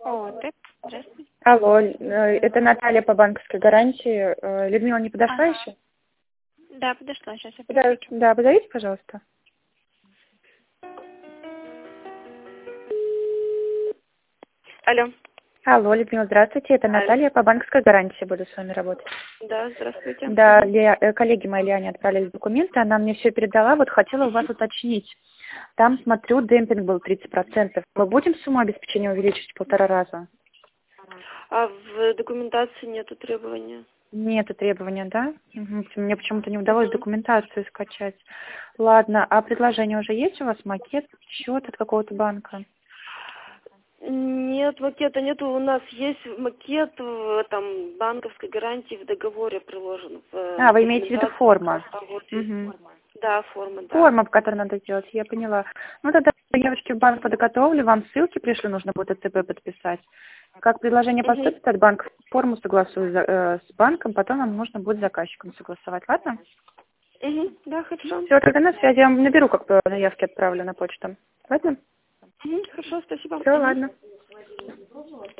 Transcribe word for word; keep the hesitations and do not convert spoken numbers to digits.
О, так, здравствуйте. Алло, э, это Наталья по банковской гарантии. Э, Людмила не подошла Ага. еще? Да, подошла, сейчас я Да, подключу. да, позовите, пожалуйста. Алло. Алло, Людмила, здравствуйте. Это Алло. Наталья по банковской гарантии. Буду с вами работать. Да, здравствуйте. Да, Ле- э, коллеги мои Лиане отправили документы, она мне все передала. Вот хотела у вас уточнить. Там, смотрю, демпинг был тридцать процентов. Мы будем сумму обеспечения увеличить в полтора раза? А в документации нету требования? Нету требования, да? Мгм. Мне почему-то не удалось Мгм. документацию скачать. Ладно, а предложение уже есть у вас? Макет, счет от какого-то банка? Нет, макета нету. У нас есть макет в там банковской гарантии в договоре приложен. В А, вы имеете в виду документации. форма? А вот есть Мгм. форма. Да, форма, да. Форма, по которой надо сделать, я поняла. Ну, тогда девочки в банк подготовлю, вам ссылки пришлю, нужно будет ЦП подписать. Как предложение Угу. поступит от банка, форму согласую за- э, с банком, потом вам нужно будет с заказчиком согласовать, ладно? Угу. Да, хорошо. Все, тогда на связи, я вам наберу, как по заявке отправлю на почту. Ладно? Угу. Хорошо, спасибо. Все, Угу. ладно.